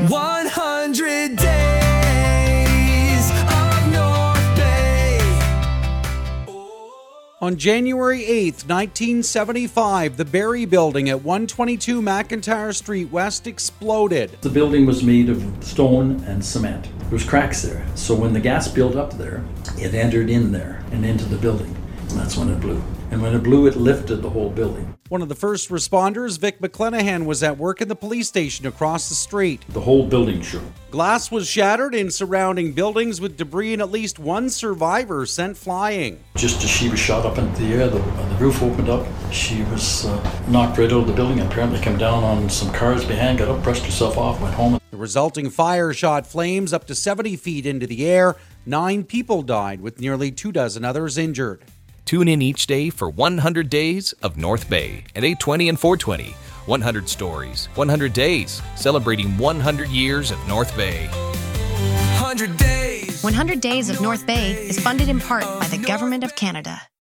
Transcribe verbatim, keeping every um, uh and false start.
one hundred Days of North Bay. On January eighth, nineteen seventy-five, the Barrie Building at one twenty-two McIntyre Street West exploded. The building was made of stone and cement. There was cracks there. So when the gas built up there, it entered in there and into the building. And that's when it blew. And when it blew, it lifted the whole building. One of the first responders, Vic McClenahan, was at work in the police station across the street. The whole building shook. Glass was shattered in surrounding buildings, with debris and at least one survivor sent flying. Just as she was shot up into the air, the, the roof opened up. She was uh, knocked right out of the building and apparently came down on some cars behind, got up, brushed herself off, went home. The resulting fire shot flames up to seventy feet into the air. Nine people died, with nearly two dozen others injured. Tune in each day for one hundred Days of North Bay at eight twenty and four twenty. one hundred stories, one hundred days, celebrating one hundred years of North Bay. one hundred Days. one hundred Days of North Bay is funded in part by the Government of Canada.